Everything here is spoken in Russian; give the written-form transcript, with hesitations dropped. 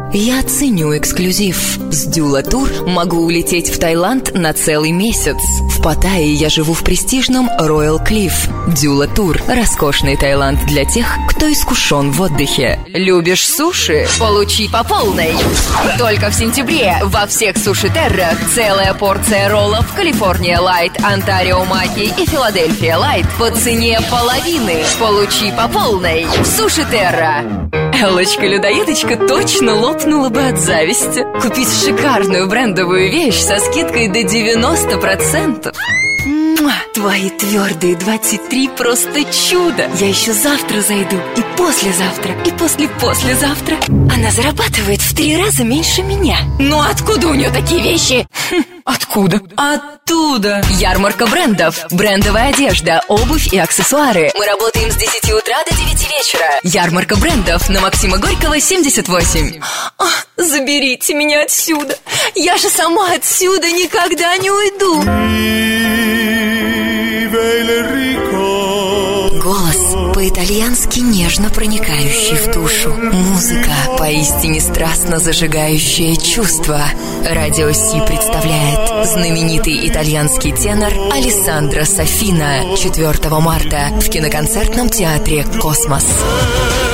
Я ценю эксклюзив. С Дюла Тур могу улететь в Таиланд на целый месяц. В Паттайе я живу в престижном Royal Cliff. Дюла Тур – роскошный Таиланд для тех, кто искушен в отдыхе. Любишь суши? Получи по полной. Только в сентябре во всех суши-террах целая порция роллов Калифорния Лайт, Онтарио Маки и Филадельфия Лайт по цене половины. Получи по полной. Суши-терра. Эллочка-людоедочка точно лопнула бы от зависти. Купить шикарную брендовую вещь со скидкой до 90%. Твои твердые 23 просто чудо. Я еще завтра зайду, и послезавтра, и послезавтра. Она зарабатывает в 3 раза меньше меня. Но откуда у нее такие вещи? Откуда? Оттуда. Ярмарка брендов. Брендовая одежда, обувь и аксессуары. Мы работаем с 10 утра до 9 вечера. Ярмарка брендов на Максима Горького, 78. Заберите меня отсюда. Я же сама отсюда никогда не уйду. Голос по-итальянски нежно проникающий в душу. Музыка, поистине страстно зажигающая чувства. Радио Си представляет знаменитый итальянский тенор Алессандро Сафина 4 марта в киноконцертном театре «Космос».